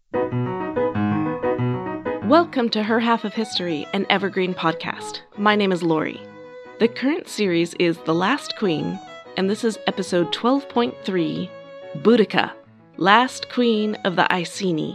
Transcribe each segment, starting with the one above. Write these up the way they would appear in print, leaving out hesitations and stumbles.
Welcome to Her Half of History, an evergreen podcast. My name is Lori. The current series is The Last Queen, and this is episode 12.3, Boudica, Last Queen of the Iceni.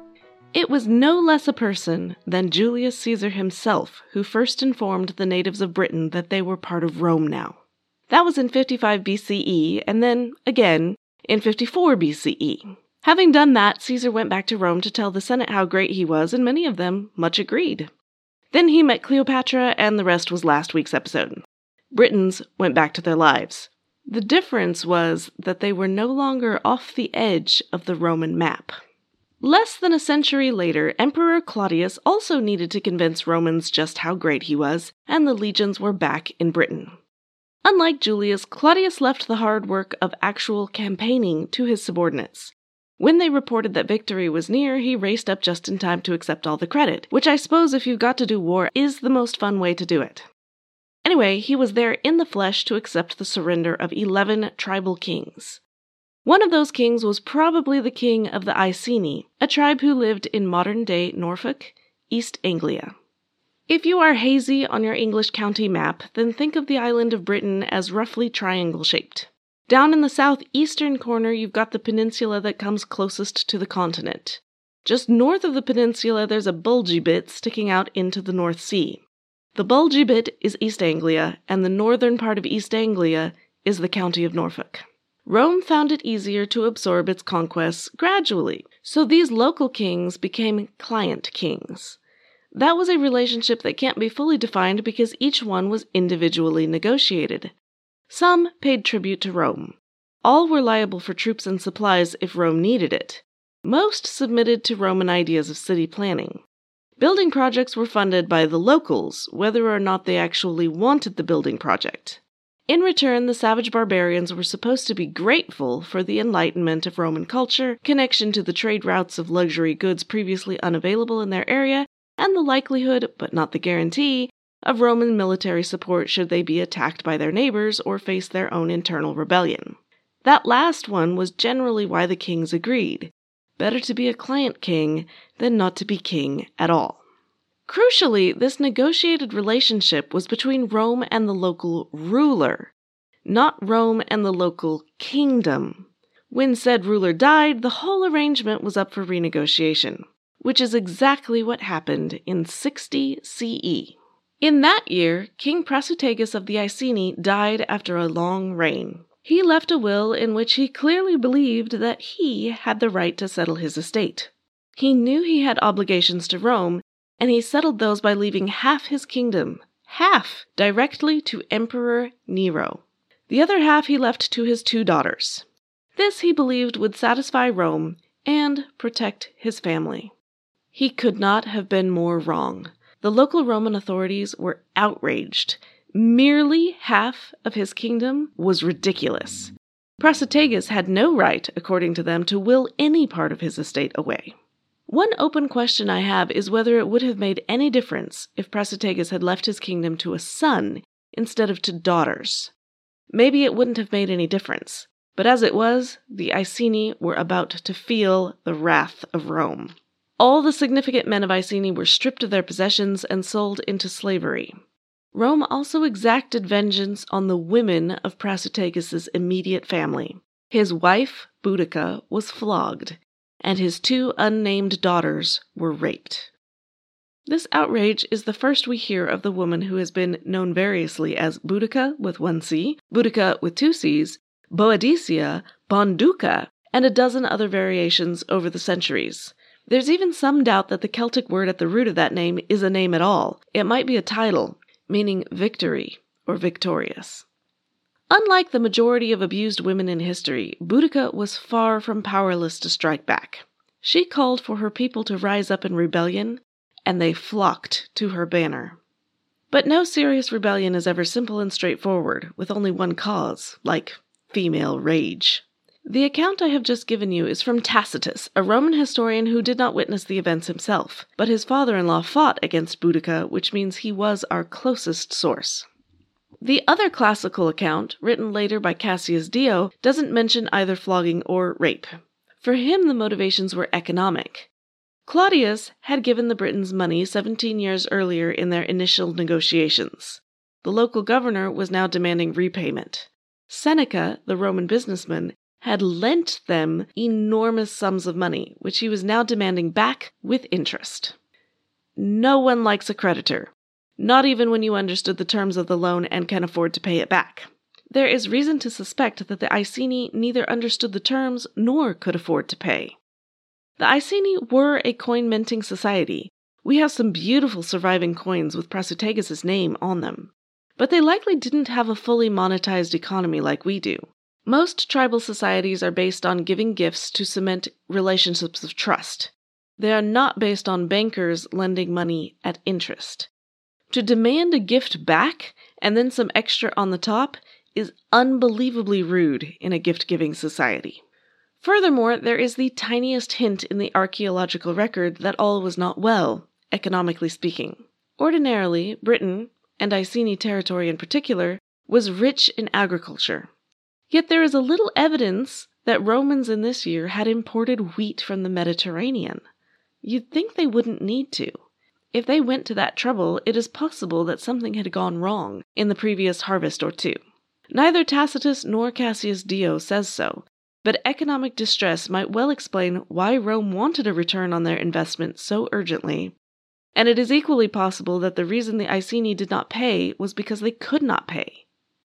It was no less a person than Julius Caesar himself who first informed the natives of Britain that they were part of Rome now. That was in 55 BCE, and then, again, in 54 BCE. Having done that, Caesar went back to Rome to tell the Senate how great he was, and many of them much agreed. Then he met Cleopatra, and the rest was last week's episode. Britons went back to their lives. The difference was that they were no longer off the edge of the Roman map. Less than a century later, Emperor Claudius also needed to convince Romans just how great he was, and the legions were back in Britain. Unlike Julius, Claudius left the hard work of actual campaigning to his subordinates. When they reported that victory was near, he raced up just in time to accept all the credit, which I suppose if you've got to do war is the most fun way to do it. Anyway, he was there in the flesh to accept the surrender of 11 tribal kings. One of those kings was probably the king of the Iceni, a tribe who lived in modern-day Norfolk, East Anglia. If you are hazy on your English county map, then think of the island of Britain as roughly triangle-shaped. Down in the southeastern corner, you've got the peninsula that comes closest to the continent. Just north of the peninsula, there's a bulgy bit sticking out into the North Sea. The bulgy bit is East Anglia, and the northern part of East Anglia is the county of Norfolk. Rome found it easier to absorb its conquests gradually, so these local kings became client kings. That was a relationship that can't be fully defined because each one was individually negotiated. Some paid tribute to Rome. All were liable for troops and supplies if Rome needed it. Most submitted to Roman ideas of city planning. Building projects were funded by the locals, whether or not they actually wanted the building project. In return, the savage barbarians were supposed to be grateful for the enlightenment of Roman culture, connection to the trade routes of luxury goods previously unavailable in their area, and the likelihood, but not the guarantee, of Roman military support should they be attacked by their neighbors or face their own internal rebellion. That last one was generally why the kings agreed. Better to be a client king than not to be king at all. Crucially, this negotiated relationship was between Rome and the local ruler, not Rome and the local kingdom. When said ruler died, the whole arrangement was up for renegotiation, which is exactly what happened in 60 CE. In that year, King Prasutagus of the Iceni died after a long reign. He left a will in which he clearly believed that he had the right to settle his estate. He knew he had obligations to Rome, and he settled those by leaving half his kingdom, directly to Emperor Nero. The other half he left to his 2 daughters. This he believed would satisfy Rome and protect his family. He could not have been more wrong. The local Roman authorities were outraged. Merely half of his kingdom was ridiculous. Prasutagus had no right, according to them, to will any part of his estate away. One open question I have is whether it would have made any difference if Prasutagus had left his kingdom to a son instead of to daughters. Maybe it wouldn't have made any difference, but as it was, the Iceni were about to feel the wrath of Rome. All the significant men of Iceni were stripped of their possessions and sold into slavery. Rome also exacted vengeance on the women of Prasutagus' immediate family. His wife, Boudica, was flogged, and his 2 unnamed daughters were raped. This outrage is the first we hear of the woman who has been known variously as Boudica with 1 C, Boudica with 2 Cs, Boadicea, Bonduca, and a dozen other variations over the centuries. There's even some doubt that the Celtic word at the root of that name is a name at all. It might be a title, meaning victory or victorious. Unlike the majority of abused women in history, Boudica was far from powerless to strike back. She called for her people to rise up in rebellion, and they flocked to her banner. But no serious rebellion is ever simple and straightforward, with only one cause, like female rage. The account I have just given you is from Tacitus, a Roman historian who did not witness the events himself, but his father-in-law fought against Boudica, which means he was our closest source. The other classical account, written later by Cassius Dio, doesn't mention either flogging or rape. For him, the motivations were economic. Claudius had given the Britons money 17 years earlier in their initial negotiations. The local governor was now demanding repayment. Seneca, the Roman businessman, had lent them enormous sums of money, which he was now demanding back with interest. No one likes a creditor, not even when you understood the terms of the loan and can afford to pay it back. There is reason to suspect that the Iceni neither understood the terms nor could afford to pay. The Iceni were a coin-minting society. We have some beautiful surviving coins with Prasutagus' name on them. But they likely didn't have a fully monetized economy like we do. Most tribal societies are based on giving gifts to cement relationships of trust. They are not based on bankers lending money at interest. To demand a gift back and then some extra on the top is unbelievably rude in a gift-giving society. Furthermore, there is the tiniest hint in the archaeological record that all was not well, economically speaking. Ordinarily, Britain, and Iceni territory in particular, was rich in agriculture. Yet there is a little evidence that Romans in this year had imported wheat from the Mediterranean. You'd think they wouldn't need to. If they went to that trouble, it is possible that something had gone wrong in the previous harvest or two. Neither Tacitus nor Cassius Dio says so, but economic distress might well explain why Rome wanted a return on their investment so urgently, and it is equally possible that the reason the Iceni did not pay was because they could not pay.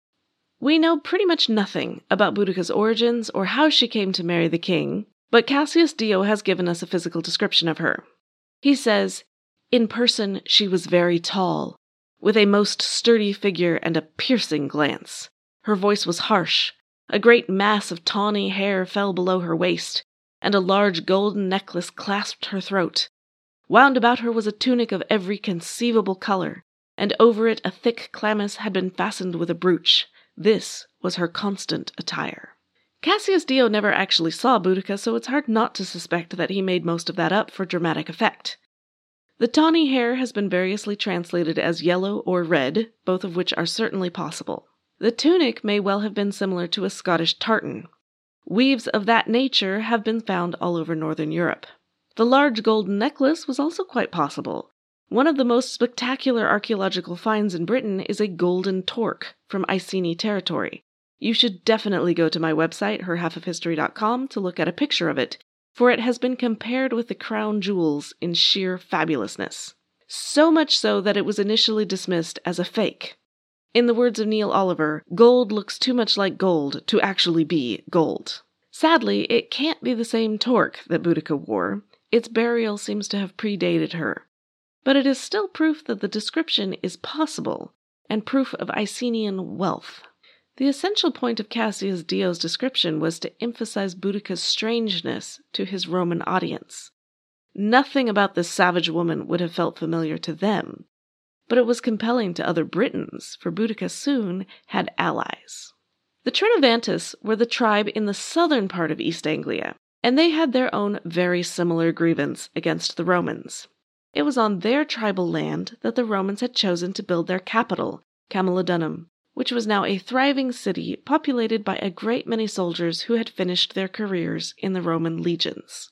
We know pretty much nothing about Boudica's origins or how she came to marry the king, but Cassius Dio has given us a physical description of her. He says, "In person she was very tall, with a most sturdy figure and a piercing glance. Her voice was harsh. A great mass of tawny hair fell below her waist, and a large golden necklace clasped her throat. Wound about her was a tunic of every conceivable color, and over it a thick chlamys had been fastened with a brooch. This was her constant attire." Cassius Dio never actually saw Boudica, so it's hard not to suspect that he made most of that up for dramatic effect. The tawny hair has been variously translated as yellow or red, both of which are certainly possible. The tunic may well have been similar to a Scottish tartan. Weaves of that nature have been found all over northern Europe. The large golden necklace was also quite possible. One of the most spectacular archaeological finds in Britain is a golden torque from Iceni territory. You should definitely go to my website, herhalfofhistory.com, to look at a picture of it, for it has been compared with the crown jewels in sheer fabulousness. So much so that it was initially dismissed as a fake. In the words of Neil Oliver, gold looks too much like gold to actually be gold. Sadly, it can't be the same torque that Boudica wore. Its burial seems to have predated her. But it is still proof that the description is possible, and proof of Icenian wealth. The essential point of Cassius Dio's description was to emphasize Boudica's strangeness to his Roman audience. Nothing about this savage woman would have felt familiar to them, but it was compelling to other Britons, for Boudica soon had allies. The Trinovantes were the tribe in the southern part of East Anglia, and they had their own very similar grievance against the Romans. It was on their tribal land that the Romans had chosen to build their capital, Camulodunum, which was now a thriving city populated by a great many soldiers who had finished their careers in the Roman legions.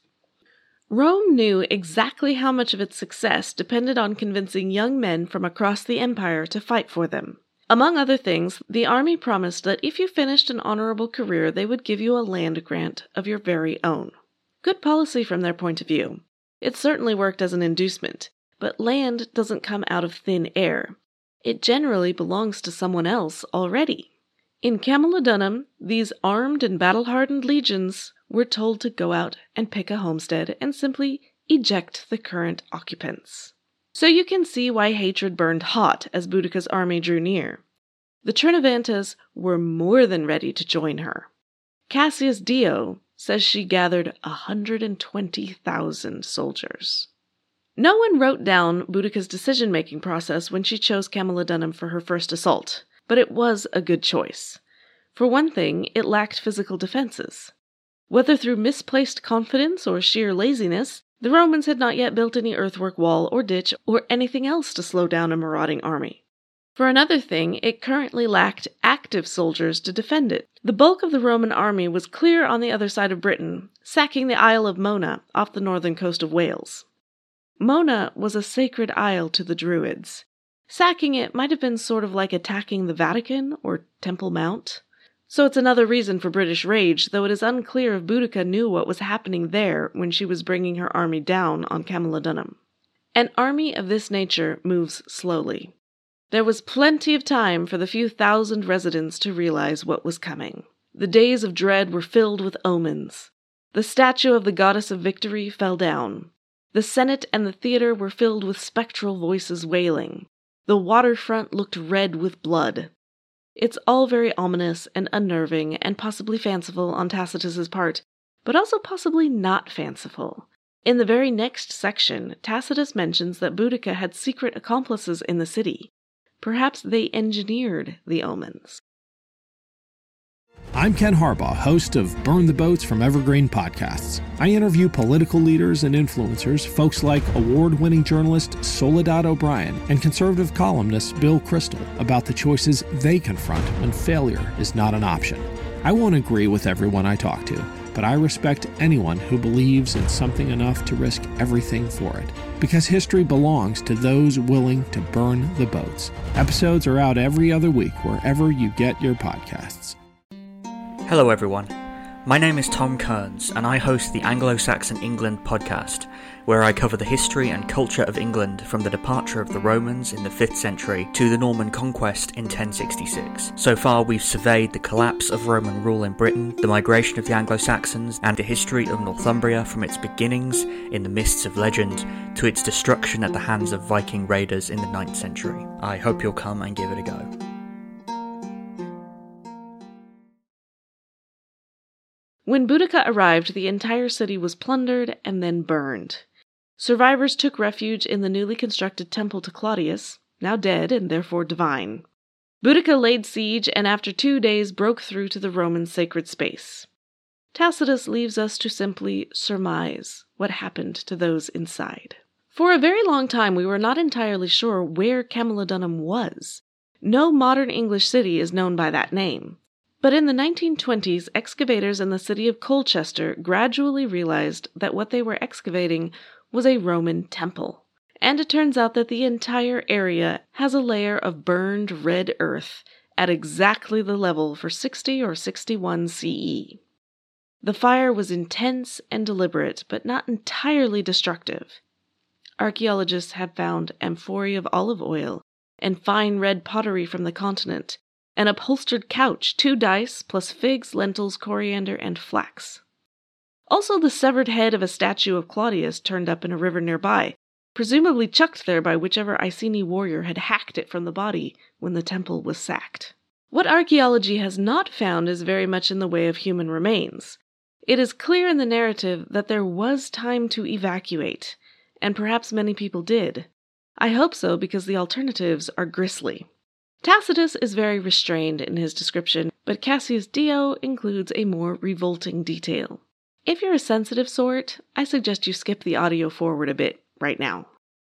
Rome knew exactly how much of its success depended on convincing young men from across the empire to fight for them. Among other things, the army promised that if you finished an honorable career, they would give you a land grant of your very own. Good policy from their point of view. It certainly worked as an inducement, but land doesn't come out of thin air. It generally belongs to someone else already. In Camulodunum, these armed and battle-hardened legions were told to go out and pick a homestead and simply eject the current occupants. So you can see why hatred burned hot as Boudica's army drew near. The Trinovantes were more than ready to join her. Cassius Dio says she gathered 120,000 soldiers. No one wrote down Boudica's decision-making process when she chose Camulodunum for her first assault, but it was a good choice. For one thing, it lacked physical defenses. Whether through misplaced confidence or sheer laziness, the Romans had not yet built any earthwork wall or ditch or anything else to slow down a marauding army. For another thing, it currently lacked active soldiers to defend it. The bulk of the Roman army was clear on the other side of Britain, sacking the Isle of Mona off the northern coast of Wales. Mona was a sacred isle to the Druids. Sacking it might have been sort of like attacking the Vatican or Temple Mount. So it's another reason for British rage, though it is unclear if Boudica knew what was happening there when she was bringing her army down on Camulodunum. An army of this nature moves slowly. There was plenty of time for the few thousand residents to realize what was coming. The days of dread were filled with omens. The statue of the goddess of victory fell down. The Senate and the theater were filled with spectral voices wailing. The waterfront looked red with blood. It's all very ominous and unnerving and possibly fanciful on Tacitus's part, but also possibly not fanciful. In the very next section, Tacitus mentions that Boudica had secret accomplices in the city. Perhaps they engineered the omens. I'm Ken Harbaugh, host of Burn the Boats from Evergreen Podcasts. I interview political leaders and influencers, folks like award-winning journalist Soledad O'Brien and conservative columnist Bill Kristol, about the choices they confront when failure is not an option. I won't agree with everyone I talk to, but I respect anyone who believes in something enough to risk everything for it, because history belongs to those willing to burn the boats. Episodes are out every other week wherever you get your podcasts. Hello everyone, my name is Tom Kearns and I host the Anglo-Saxon England podcast, where I cover the history and culture of England from the departure of the Romans in the 5th century to the Norman conquest in 1066. So far we've surveyed the collapse of Roman rule in Britain, the migration of the Anglo-Saxons, and the history of Northumbria from its beginnings in the mists of legend to its destruction at the hands of Viking raiders in the 9th century. I hope you'll come and give it a go. When Boudica arrived, the entire city was plundered and then burned. Survivors took refuge in the newly constructed temple to Claudius, now dead and therefore divine. Boudica laid siege and after 2 days broke through to the Roman sacred space. Tacitus leaves us to simply surmise what happened to those inside. For a very long time we were not entirely sure where Camulodunum was. No modern English city is known by that name. But in the 1920s, excavators in the city of Colchester gradually realized that what they were excavating was a Roman temple. And it turns out that the entire area has a layer of burned red earth at exactly the level for 60 or 61 CE. The fire was intense and deliberate, but not entirely destructive. Archaeologists have found amphorae of olive oil and fine red pottery from the continent, an upholstered couch, 2 dice, plus figs, lentils, coriander, and flax. Also the severed head of a statue of Claudius turned up in a river nearby, presumably chucked there by whichever Iceni warrior had hacked it from the body when the temple was sacked. What archaeology has not found is very much in the way of human remains. It is clear in the narrative that there was time to evacuate, and perhaps many people did. I hope so, because the alternatives are grisly. Tacitus is very restrained in his description, but Cassius Dio includes a more revolting detail. If you're a sensitive sort, I suggest you skip the audio forward a bit right now.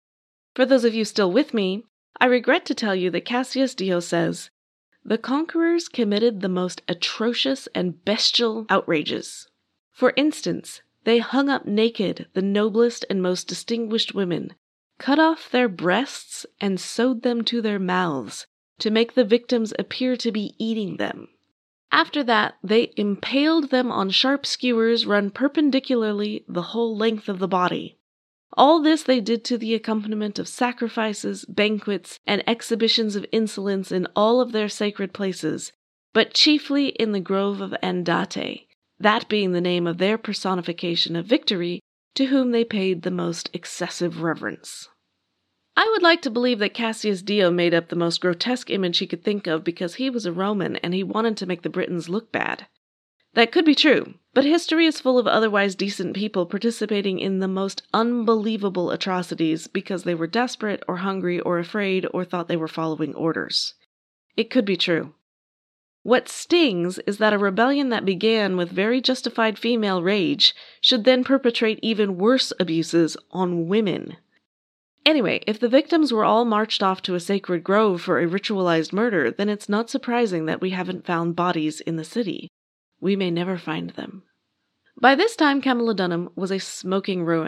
For those of you still with me, I regret to tell you that Cassius Dio says, "The conquerors committed the most atrocious and bestial outrages. For instance, they hung up naked the noblest and most distinguished women, cut off their breasts and sewed them to their mouths, to make the victims appear to be eating them. After that, they impaled them on sharp skewers run perpendicularly the whole length of the body. All this they did to the accompaniment of sacrifices, banquets, and exhibitions of insolence in all of their sacred places, but chiefly in the grove of Andate, that being the name of their personification of victory, to whom they paid the most excessive reverence." I would like to believe that Cassius Dio made up the most grotesque image he could think of because he was a Roman and he wanted to make the Britons look bad. That could be true, but history is full of otherwise decent people participating in the most unbelievable atrocities because they were desperate or hungry or afraid or thought they were following orders. It could be true. What stings is that a rebellion that began with very justified female rage should then perpetrate even worse abuses on women. Anyway, if the victims were all marched off to a sacred grove for a ritualized murder, then it's not surprising that we haven't found bodies in the city. We may never find them. By this time, Camulodunum was a smoking ruin,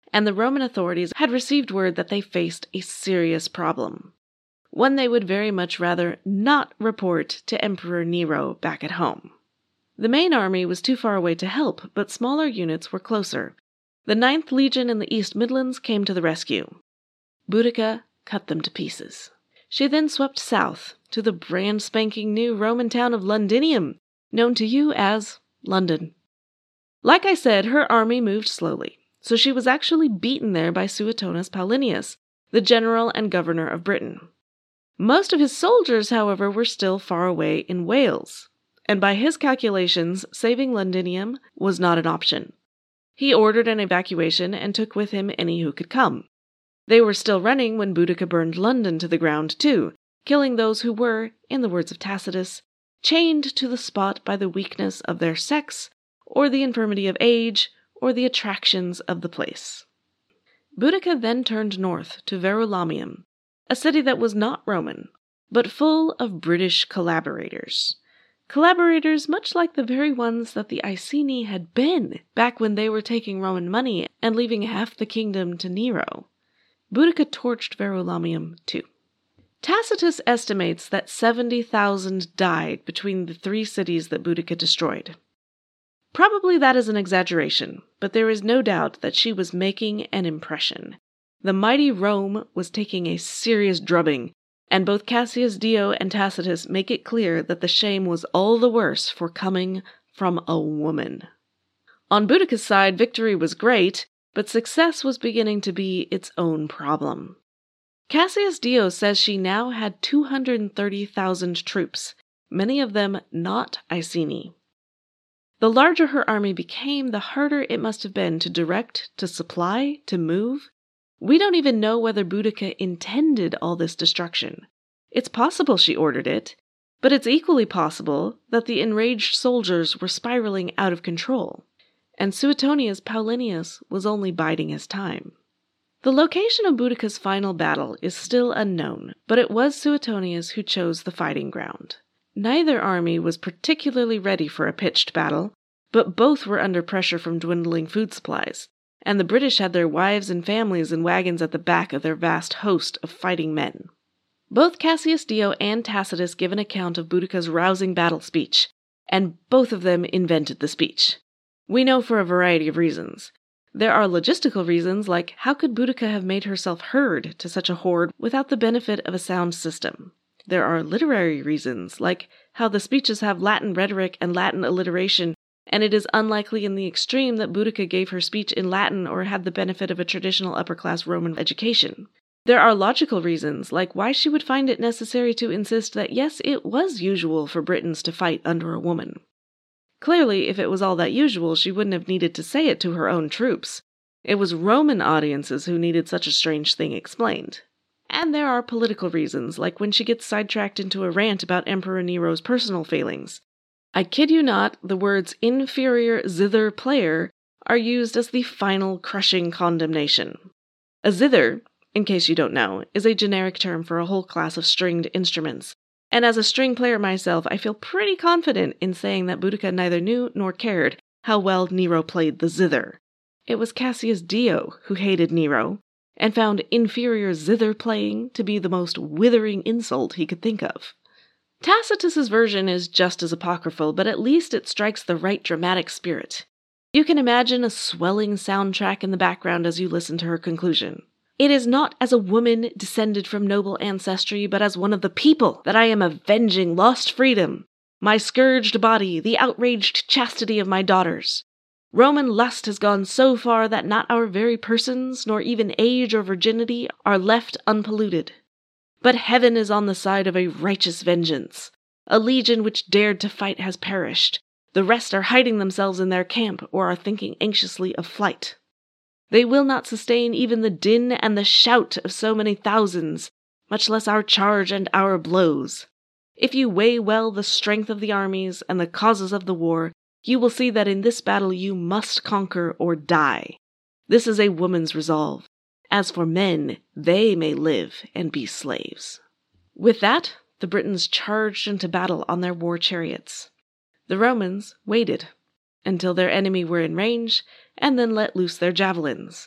and the Roman authorities had received word that they faced a serious problem, one they would very much rather not report to Emperor Nero back at home. The main army was too far away to help, but smaller units were closer. The 9th Legion in the East Midlands came to the rescue. Boudica cut them to pieces. She then swept south to the brand-spanking new Roman town of Londinium, known to you as London. Like I said, her army moved slowly, so she was actually beaten there by Suetonius Paulinius, the general and governor of Britain. Most of his soldiers, however, were still far away in Wales, and by his calculations, saving Londinium was not an option. He ordered an evacuation and took with him any who could come. They were still running when Boudica burned London to the ground too, killing those who were, in the words of Tacitus, chained to the spot by the weakness of their sex, or the infirmity of age, or the attractions of the place. Boudica then turned north to Verulamium, a city that was not Roman, but full of British collaborators. Collaborators much like the very ones that the Iceni had been back when they were taking Roman money and leaving half the kingdom to Nero. Boudica torched Verulamium too. Tacitus estimates that 70,000 died between the 3 cities that Boudica destroyed. Probably that is an exaggeration, but there is no doubt that she was making an impression. The mighty Rome was taking a serious drubbing, and both Cassius Dio and Tacitus make it clear that the shame was all the worse for coming from a woman. On Boudica's side, victory was great, but success was beginning to be its own problem. Cassius Dio says she now had 230,000 troops, many of them not Iceni. The larger her army became, the harder it must have been to direct, to supply, to move. We don't even know whether Boudica intended all this destruction. It's possible she ordered it, but it's equally possible that the enraged soldiers were spiraling out of control, and Suetonius Paulinius was only biding his time. The location of Boudica's final battle is still unknown, but it was Suetonius who chose the fighting ground. Neither army was particularly ready for a pitched battle, but both were under pressure from dwindling food supplies, and the British had their wives and families in wagons at the back of their vast host of fighting men. Both Cassius Dio and Tacitus give an account of Boudica's rousing battle speech, and both of them invented the speech. We know for a variety of reasons. There are logistical reasons, like how could Boudica have made herself heard to such a horde without the benefit of a sound system? There are literary reasons, like how the speeches have Latin rhetoric and Latin alliteration, and it is unlikely in the extreme that Boudica gave her speech in Latin or had the benefit of a traditional upper-class Roman education. There are logical reasons, like why she would find it necessary to insist that yes, it was usual for Britons to fight under a woman. Clearly, if it was all that usual, she wouldn't have needed to say it to her own troops. It was Roman audiences who needed such a strange thing explained. And there are political reasons, like when she gets sidetracked into a rant about Emperor Nero's personal failings. I kid you not, the words inferior zither player are used as the final crushing condemnation. A zither, in case you don't know, is a generic term for a whole class of stringed instruments, and as a string player myself, I feel pretty confident in saying that Boudica neither knew nor cared how well Nero played the zither. It was Cassius Dio who hated Nero, and found inferior zither playing to be the most withering insult he could think of. Tacitus's version is just as apocryphal, but at least it strikes the right dramatic spirit. You can imagine a swelling soundtrack in the background as you listen to her conclusion. It is not as a woman descended from noble ancestry, but as one of the people that I am avenging lost freedom, my scourged body, the outraged chastity of my daughters. Roman lust has gone so far that not our very persons, nor even age or virginity, are left unpolluted. But heaven is on the side of a righteous vengeance. A legion which dared to fight has perished. The rest are hiding themselves in their camp, or are thinking anxiously of flight. They will not sustain even the din and the shout of so many thousands, much less our charge and our blows. If you weigh well the strength of the armies and the causes of the war, you will see that in this battle you must conquer or die. This is a woman's resolve. As for men, they may live and be slaves. With that, the Britons charged into battle on their war chariots. The Romans waited until their enemy were in range, and then let loose their javelins.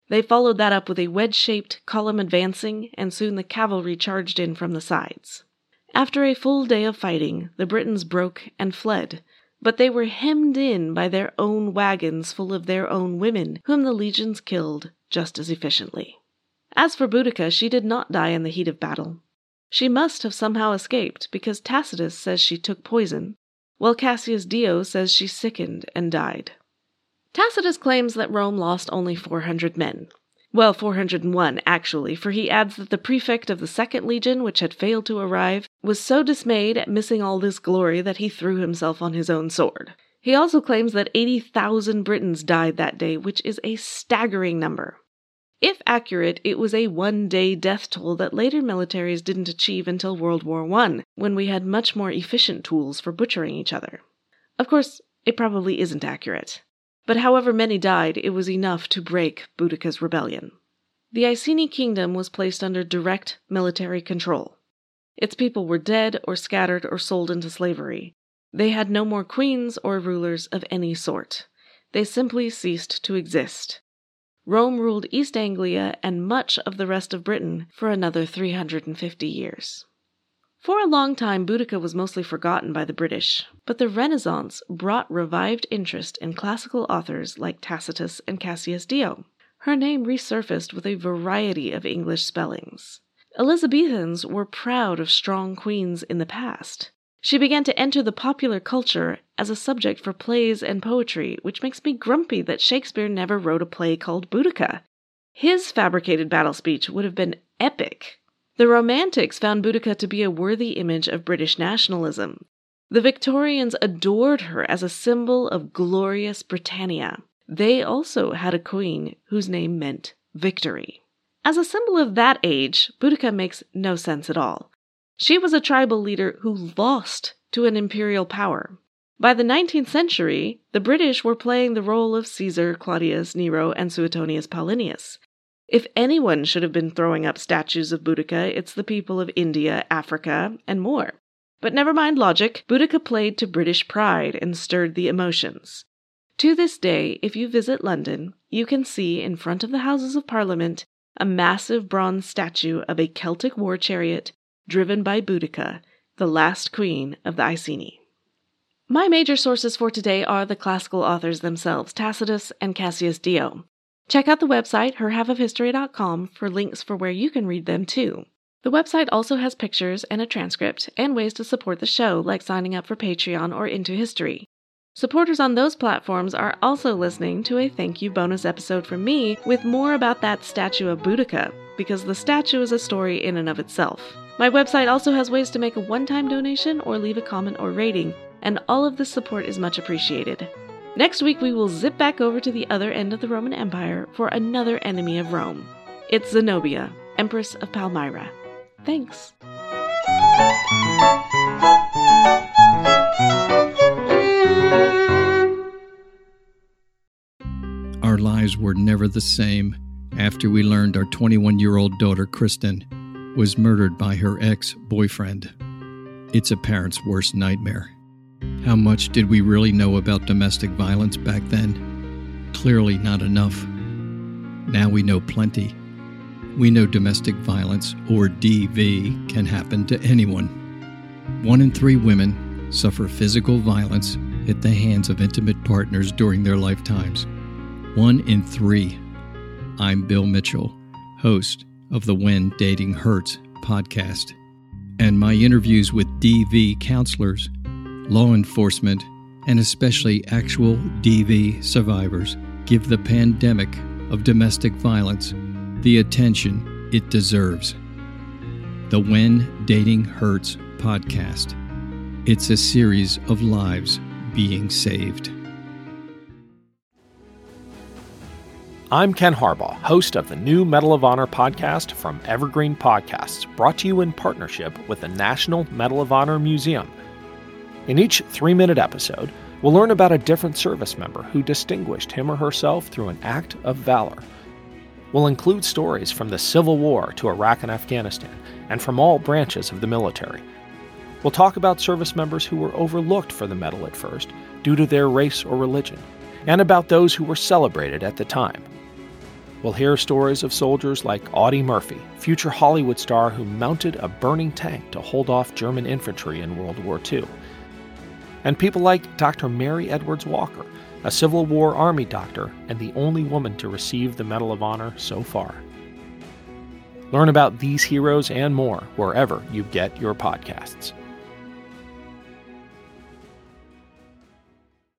They followed that up with a wedge-shaped column advancing, and soon the cavalry charged in from the sides. After a full day of fighting, the Britons broke and fled, but they were hemmed in by their own wagons full of their own women, whom the legions killed just as efficiently. As for Boudica, she did not die in the heat of battle. She must have somehow escaped, because Tacitus says she took poison, while Cassius Dio says she sickened and died. Tacitus claims that Rome lost only 400 men. Well, 401, actually, for he adds that the prefect of the 2nd Legion, which had failed to arrive, was so dismayed at missing all this glory that he threw himself on his own sword. He also claims that 80,000 Britons died that day, which is a staggering number. If accurate, it was a one-day death toll that later militaries didn't achieve until World War I, when we had much more efficient tools for butchering each other. Of course, it probably isn't accurate. But however many died, it was enough to break Boudica's rebellion. The Iceni kingdom was placed under direct military control. Its people were dead or scattered or sold into slavery. They had no more queens or rulers of any sort. They simply ceased to exist. Rome ruled East Anglia and much of the rest of Britain for another 350 years. For a long time, Boudica was mostly forgotten by the British, but the Renaissance brought revived interest in classical authors like Tacitus and Cassius Dio. Her name resurfaced with a variety of English spellings. Elizabethans were proud of strong queens in the past. She began to enter the popular culture as a subject for plays and poetry, which makes me grumpy that Shakespeare never wrote a play called Boudica. His fabricated battle speech would have been epic. The Romantics found Boudica to be a worthy image of British nationalism. The Victorians adored her as a symbol of glorious Britannia. They also had a queen whose name meant victory. As a symbol of that age, Boudica makes no sense at all. She was a tribal leader who lost to an imperial power. By the 19th century, the British were playing the role of Caesar, Claudius, Nero, and Suetonius Paulinius. If anyone should have been throwing up statues of Boudica, it's the people of India, Africa, and more. But never mind logic, Boudica played to British pride and stirred the emotions. To this day, if you visit London, you can see in front of the Houses of Parliament a massive bronze statue of a Celtic war chariot driven by Boudica, the last queen of the Iceni. My major sources for today are the classical authors themselves, Tacitus and Cassius Dio. Check out the website, herhalfofhistory.com, for links for where you can read them too. The website also has pictures and a transcript and ways to support the show, like signing up for Patreon or Into History. Supporters on those platforms are also listening to a thank you bonus episode from me with more about that statue of Boudica, because the statue is a story in and of itself. My website also has ways to make a one-time donation or leave a comment or rating, and all of this support is much appreciated. Next week we will zip back over to the other end of the Roman Empire for another enemy of Rome. It's Zenobia, Empress of Palmyra. Thanks. Our lives were never the same after we learned our 21-year-old daughter, Kristen, was murdered by her ex-boyfriend. It's a parent's worst nightmare. How much did we really know about domestic violence back then? Clearly not enough. Now we know plenty. We know domestic violence, or DV, can happen to anyone. 1 in 3 women suffer physical violence at the hands of intimate partners during their lifetimes. 1 in 3. I'm Bill Mitchell, host of the When Dating Hurts podcast, and my interviews with DV counselors, law enforcement, and especially actual DV survivors give the pandemic of domestic violence the attention it deserves. The When Dating Hurts podcast. It's a series of lives being saved. I'm Ken Harbaugh, host of the new Medal of Honor podcast from Evergreen Podcasts, brought to you in partnership with the National Medal of Honor Museum. In each 3-minute episode, we'll learn about a different service member who distinguished him or herself through an act of valor. We'll include stories from the Civil War to Iraq and Afghanistan, and from all branches of the military. We'll talk about service members who were overlooked for the medal at first due to their race or religion, and about those who were celebrated at the time. We'll hear stories of soldiers like Audie Murphy, future Hollywood star who mounted a burning tank to hold off German infantry in World War II. And people like Dr. Mary Edwards Walker, a Civil War Army doctor and the only woman to receive the Medal of Honor so far. Learn about these heroes and more wherever you get your podcasts.